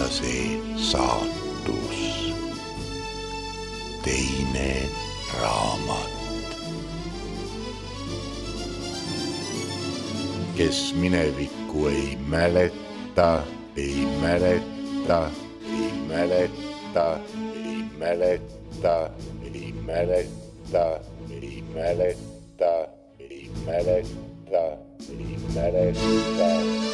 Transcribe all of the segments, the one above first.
see saatus. Teine raamat. Kes minevikku ei mäleta, ei mäleta, ei mäleta, ei mäleta, ei mäleta, ei mäleta, ei mäleta, ei mäleta,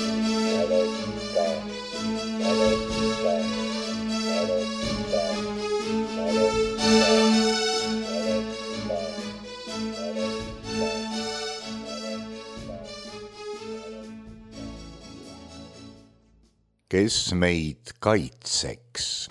kes meid kaitseks.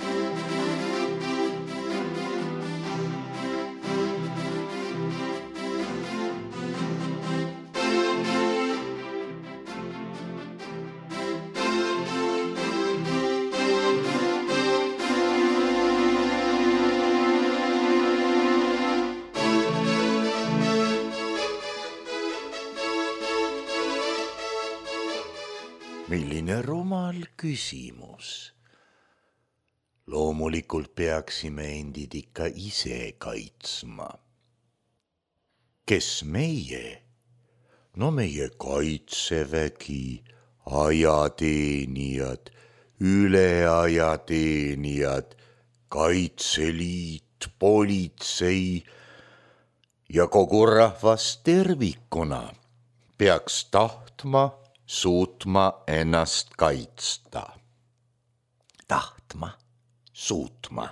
Milline rumal küsimus. Loomulikult peaksime endid ikka ise kaitsma. Kes meie? No meie kaitsevägi, ajateenijad, üleajateenijad, Kaitseliit, politsei ja kogu rahvas tervikuna peaks tahtma suutma ennast kaitsta. Tahtma, suutma.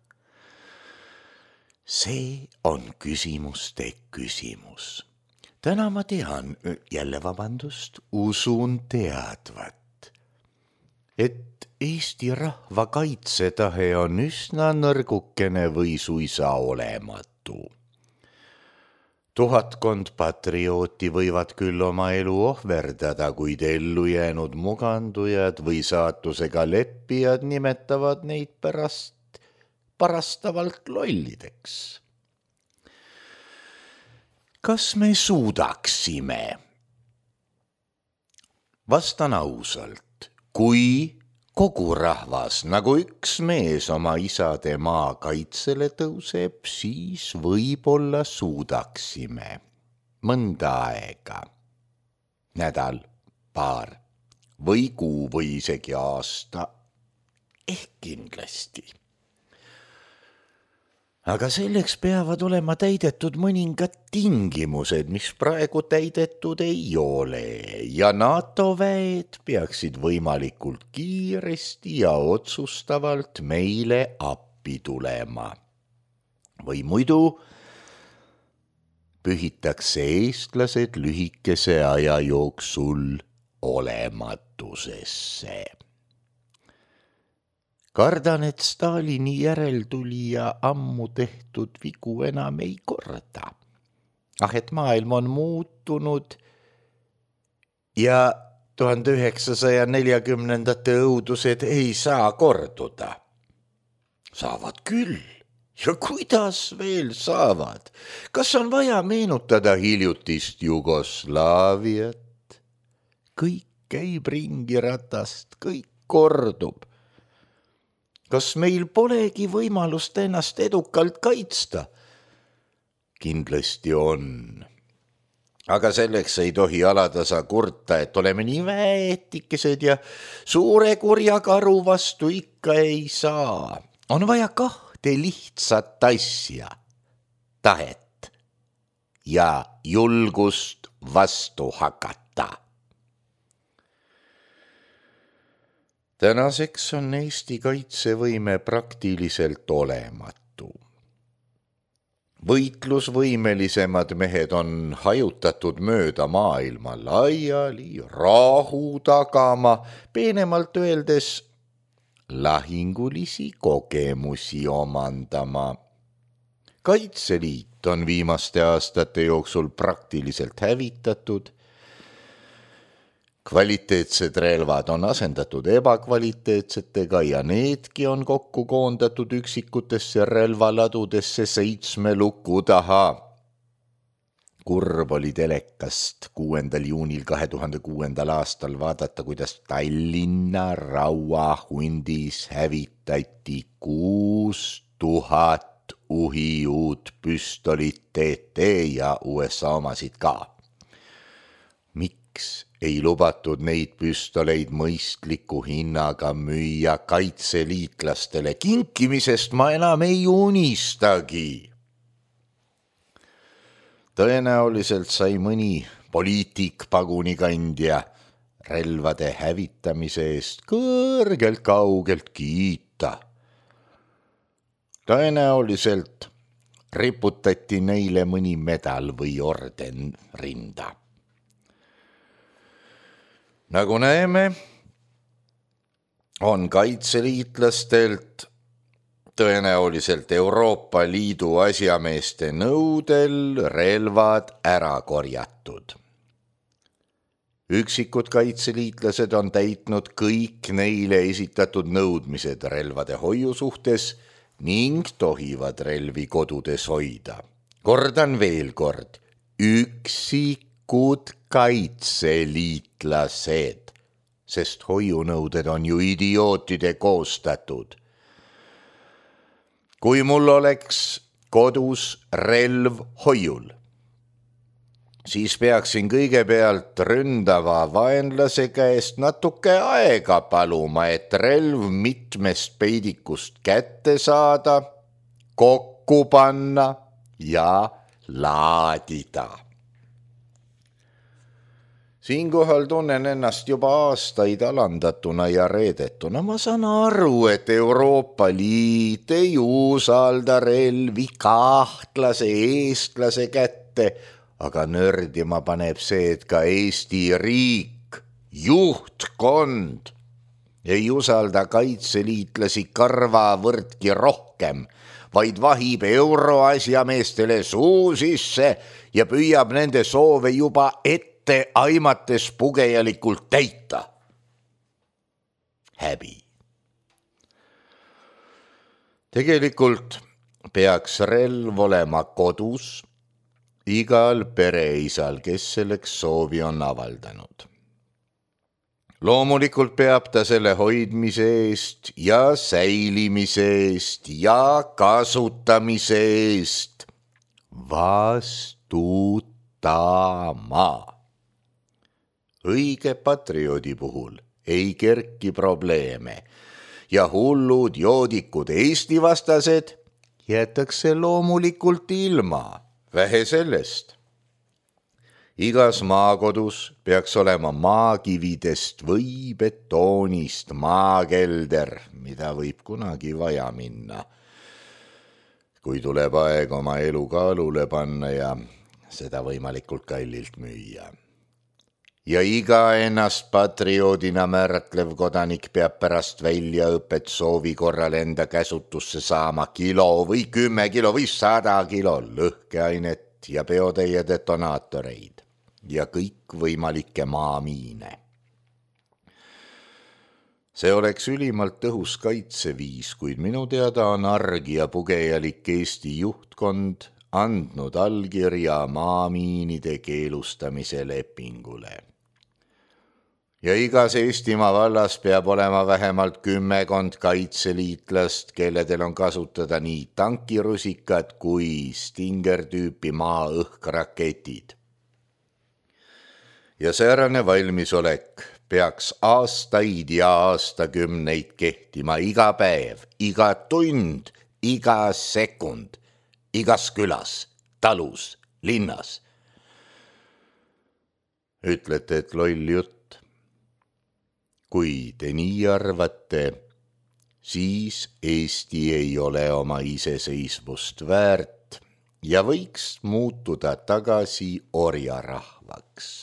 See on küsimuste küsimus. Täna ma tean, jälle vabandust, usun teadvat, et Eesti rahva kaitsetahe on üsna nõrgukene või suisa olematu. 1000 patriooti võivad küll oma elu ohverdada, kuid ellu jäänud mugandujad või saatusega leppijad nimetavad neid pärast parastavalt lollideks. Kas me suudaksime? Vastan ausalt, kui kogu rahvas nagu üks mees oma isade maa kaitsele tõuseb, siis võib-olla suudaksime mõnda aega, nädal, paar või kuu või isegi aasta, ehk kindlasti. Aga selleks peavad olema täidetud mõningad tingimused, mis praegu täidetud ei ole, ja NATO väed peaksid võimalikult kiiresti ja otsustavalt meile appi tulema. Või muidu pühitakse eestlased lühikese aja jooksul olematusesse. Kardan, et Stalini järeltulija ammu tehtud vigu enam ei korda. Et maailm on muutunud ja 1940. õudused ei saa korduda. Saavad küll. Ja kuidas veel saavad? Kas on vaja meenutada hiljutist Jugoslaaviat? Kõik käib ringi ratast, kõik kordub. Kas meil polegi võimalust ennast edukalt kaitsta? Kindlasti on. Aga selleks ei tohi alatasa kurta, et oleme nii väetikesed ja suure kurja karu vastu ikka ei saa. On vaja 2 lihtsat asja. Tahet ja julgust vastu hakata. Tänaseks on Eesti kaitsevõime praktiliselt olematu. Võitlusvõimelisemad mehed on hajutatud mööda maailma laiali, rahu tagama, peenemalt öeldes lahingulisi kogemusi omandama. Kaitseliit on viimaste aastate jooksul praktiliselt hävitatud. Kvaliteetsed relvad on asendatud ebakvaliteetsetega ja needki on kokku koondatud üksikutesse relvaladudesse 7 luku taha. kurb oli telekast 6. juunil 2006. aastal vaadata, kuidas Tallinna rauahundis hävitati 6000 uhiuut püstolit TT ja USA omasid ka. Miks ei lubatud neid püstoleid mõistliku hinnaga müüa kaitseliitlastele? Kinkimisest ma enam ei unistagi. Tõenäoliselt sai mõni poliitik pagunikandja relvade hävitamise eest kõrgelt kaugelt kiita. Tõenäoliselt riputati neile mõni medal või orden rinda. Nagu näeme, on kaitseliitlastelt tõenäoliselt Euroopa Liidu asjameeste nõudel relvad ära korjatud. Üksikud kaitseliitlased on täitnud kõik neile esitatud nõudmised relvade hoiu suhtes ning tohivad relvi kodudes hoida. Kordan veel kord, üksikud kaitseliitlased, sest hoiunõuded on ju idiootide koostatud. Kui mul oleks kodus relv hoiul, siis peaksin kõigepealt ründava vaenlase käest natuke aega paluma, et relv mitmest peidikust kätte saada, kokku panna ja laadida. Siinkohal tunnen ennast juba aastaid alandatuna ja reedetuna. Ma saan aru, et Euroopa Liit ei usalda relvi kahtlase eestlase kätte, aga nördima paneb see, et ka Eesti riik, juhtkond ei usalda kaitseliitlasi karvavõrdki rohkem, vaid vahib euroasjameestele suu sisse ja püüab nende soove juba ette aimates pugejalikult täita. Häbi. Tegelikult peaks relv olema kodus igal pereisal, kes selleks soovi on avaldanud. Loomulikult peab ta selle hoidmise eest ja säilimise eest ja kasutamise eest vastutama. Õige patrioodi puhul ei kerki probleeme ja hullud joodikud Eesti vastased jäetakse loomulikult ilma. Vähe sellest. Igas maakodus peaks olema maakividest või betoonist maakelder, mida võib kunagi vaja minna, kui tuleb aeg oma elu kaalule panna ja seda võimalikult kallilt müüa. Ja iga ennast patrioodina määratlev kodanik peab pärast väljaõpet soovi korral enda käsutusse saama kilo või 10 kilo või 100 kilo lõhkeainet ja peotäie detonaatoreid ja kõik võimalikke maamiine. See oleks ülimalt tõhus kaitseviis, kuid minu teada on arg ja pugejalik Eesti juhtkond andnud allkirja maamiinide keelustamise lepingule. Ja igas Eestimaa vallas peab olema vähemalt 10 kaitseliitlast, kelledel on kasutada nii tankirusikad kui Stinger-tüüpi maa-õhkraketid. Ja säärane valmisolek peaks aastaid ja aastakümneid kehtima iga päev, iga tund, iga sekund, igas külas, talus, linnas. Ütlete, et loll jutt. Kui te nii arvate, siis Eesti ei ole oma iseseisvust väärt ja võiks muutuda tagasi orjarahvaks.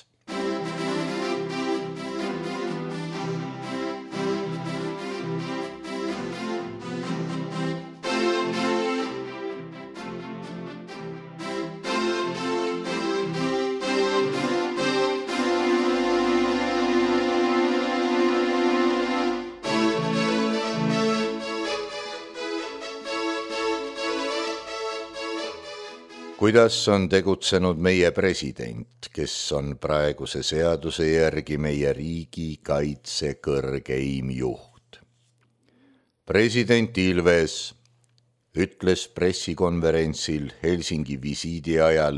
kuidas on tegutsenud meie president, kes on praeguse seaduse järgi meie riigikaitse kõrgeim juht. President Ilves ütles pressikonverentsil Helsingi visiidi ajal,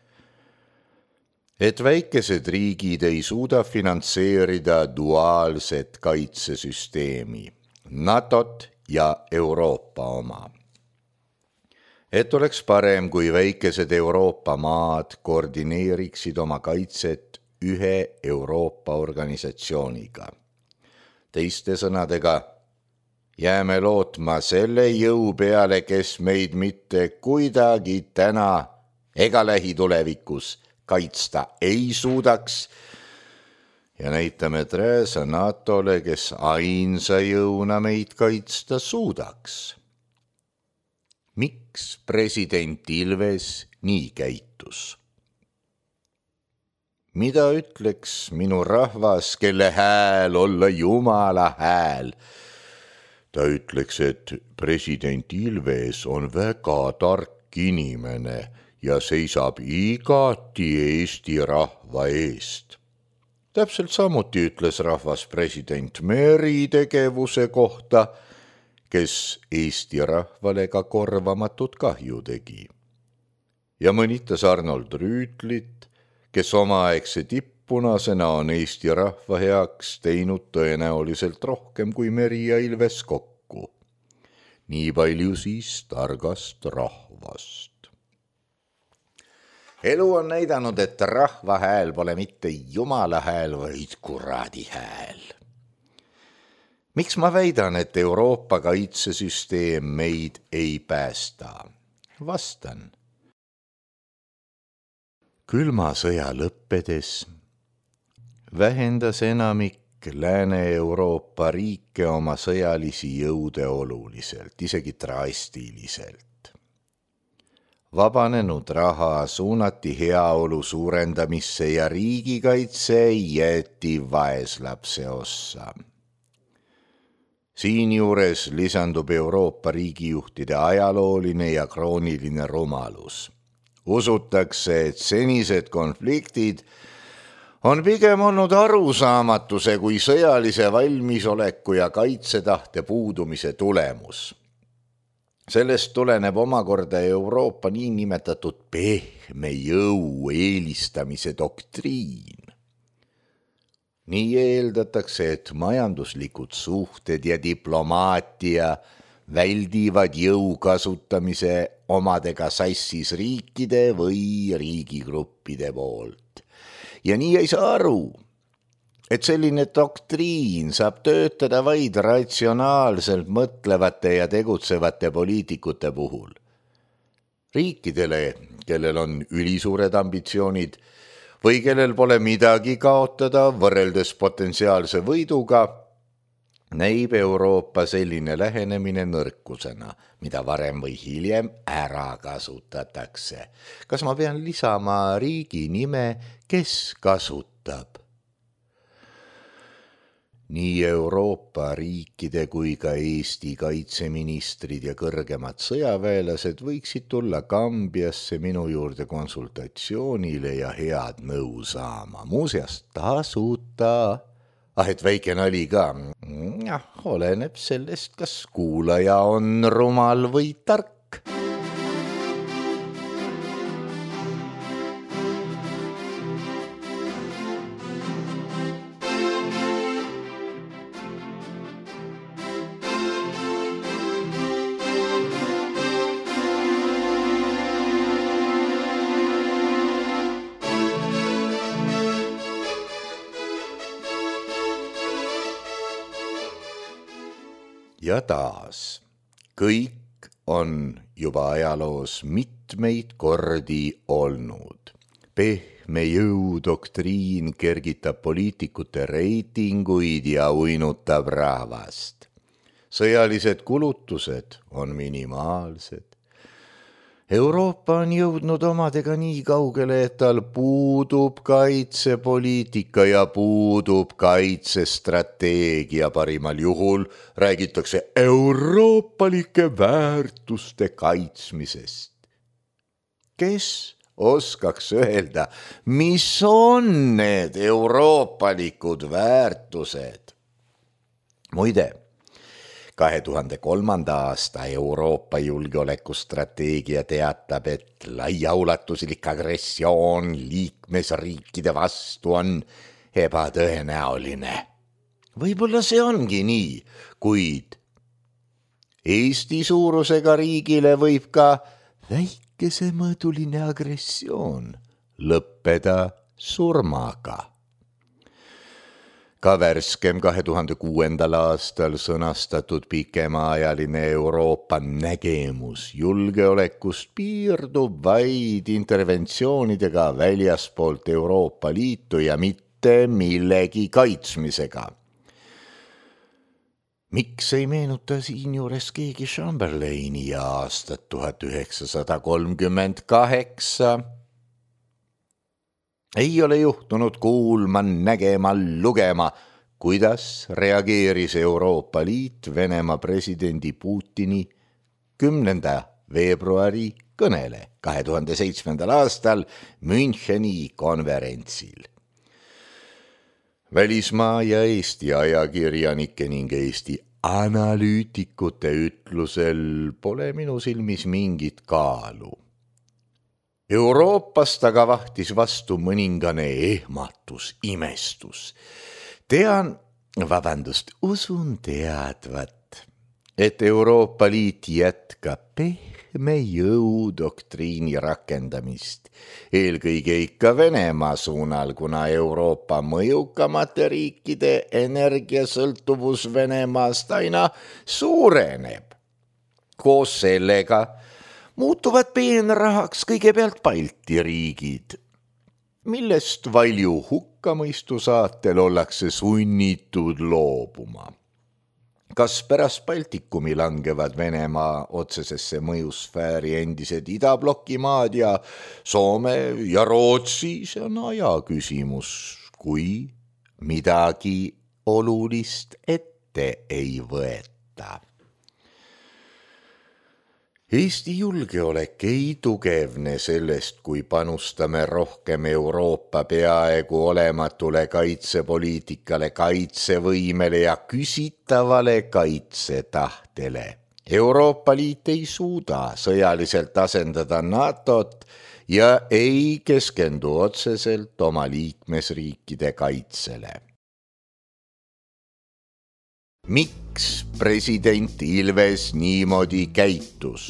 et väikesed riigid ei suuda finantseerida duaalset kaitsesüsteemi, NATO-t ja Euroopa oma. Et oleks parem, kui väikesed Euroopa maad koordineeriksid oma kaitset ühe Euroopa organisatsiooniga. Teiste sõnadega, jääme lootma selle jõu peale, kes meid mitte kuidagi täna ega lähitulevikus kaitsta ei suudaks ja näitame trääsa NATOle, kes ainsa jõuna meid kaitsta suudaks. Miks president Ilves nii käitus? Mida ütleks minu rahvas, kelle hääl olla Jumala hääl? Ta ütleks, et president Ilves on väga tark inimene ja seisab igati Eesti rahva eest. Täpselt samuti ütles rahvas president Meri tegevuse kohta, kes Eesti rahvale ka korvamatut kahju tegi. Ja mõnitas Arnold Rüütlit, kes omaaegse tippunasena on Eesti rahva heaks teinud tõenäoliselt rohkem kui Meri ja Ilves kokku. Nii palju siis targast rahvast. Elu on näidanud, et rahva hääl pole mitte Jumala hääl, vaid kuradi hääl. Miks ma väidan, et Euroopa kaitsesüsteem meid ei päästa? Vastan. Külma sõja lõppedes vähendas enamik Lääne-Euroopa riike oma sõjalisi jõude oluliselt, isegi drastiliselt. Vabanenud raha suunati heaolu suurendamisse ja riigikaitse jäeti vaeslapse ossa. Siinjuures lisandub Euroopa riigijuhtide ajalooline ja krooniline rumalus. Usutakse, et senised konfliktid on pigem olnud arusaamatuse kui sõjalise valmisoleku ja kaitsetahte puudumise tulemus. Sellest tuleneb omakorda Euroopa niinimetatud pehme jõu eelistamise doktriin. Nii eeldatakse, et majanduslikud suhted ja diplomaatia väldivad jõu kasutamise omadega sassis riikide või riigigruppide poolt. Ja nii ei saa aru, et selline doktriin saab töötada vaid ratsionaalselt mõtlevate ja tegutsevate poliitikute puhul. Riikidele, kellel on ülisuured ambitsioonid või kellel pole midagi kaotada võrreldes potentsiaalse võiduga, näib Euroopa selline lähenemine nõrkusena, mida varem või hiljem ära kasutatakse. Kas ma pean lisama riigi nime, kes kasutab? Nii Euroopa riikide kui ka Eesti kaitseministrid ja kõrgemad sõjaväelased võiksid tulla Kambiasse minu juurde konsultatsioonile ja head nõu saama. Muuseas tasuta. Et väike nali ka. Oleneb sellest, kas kuulaja on rumal või tark. Ja taas, kõik on juba ajaloos mitmeid kordi olnud. Pehme jõudoktriin kergitab poliitikute reitinguid ja uinutab rahvast. Sõjalised kulutused on minimaalsed. Euroopa on jõudnud omadega nii kaugele, et tal puudub kaitsepoliitika ja puudub kaitsestrateegia. Parimal juhul räägitakse euroopalike väärtuste kaitsmisest. Kes oskaks öelda, mis on need euroopalikud väärtused? Muide, 2003. aasta Euroopa julgeolekustrateegia teatab, et laiaulatuslik agressioon liikmesriikide vastu on ebatõenäoline. Võib-olla see ongi nii, kuid Eesti suurusega riigile võib ka väikesemõõduline agressioon lõppeda surmaga. Ka värskem 2006. aastal sõnastatud pikemaajaline Euroopa nägemus julgeolekust piirdub vaid interventsioonidega väljaspoolt Euroopa Liitu ja mitte millegi kaitsmisega. Miks ei meenuta siinjuures keegi Chamberlaini aastat 1938? Ei ole juhtunud kuulma, nägema, lugema, kuidas reageeris Euroopa Liit Venemaa presidendi Putini 10. veebruari kõnele 2007. aastal Müncheni konverentsil. Välismaa ja Eesti ajakirjanike ning Eesti analüütikute ütlusel pole minu silmis mingit kaalu. Euroopast aga vahtis vastu mõningane ehmatus, imestus. Usun teadvat, et Euroopa Liit jätkab pehme jõudoktriini rakendamist, eelkõige ikka Venemaa suunal, kuna Euroopa mõjukamate riikide energiasõltuvus Venemaast aina suureneb. Koos sellega muutuvad peenrahaks kõigepealt Balti riigid, millest valju hukkamõistu saatel ollakse sunnitud loobuma. Kas pärast Baltikumi langevad Venemaa otsesesse mõjusfääri endised idabloki maad ja Soome ja Rootsi, see on aja küsimus, kui midagi olulist ette ei võeta. Eesti julgeolek ei tugevne sellest, kui panustame rohkem Euroopa peaaegu olematule kaitsepoliitikale, kaitsevõimele ja küsitavale kaitsetahtele. Euroopa Liit ei suuda sõjaliselt asendada NATOt ja ei keskendu otseselt oma liikmesriikide kaitsele. Miks president Ilves niimoodi käitus?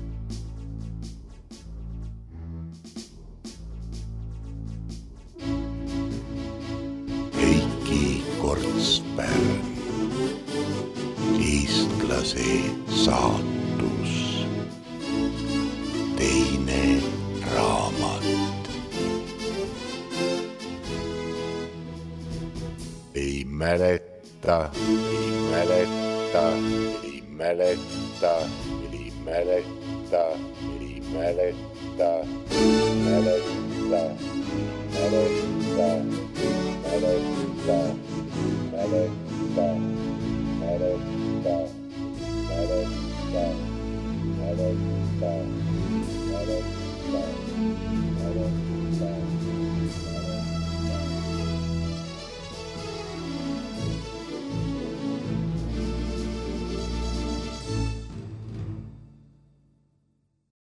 Heiki Kortsberg, eestlase saatus, teine raamat. Ei mäleta, mäleta.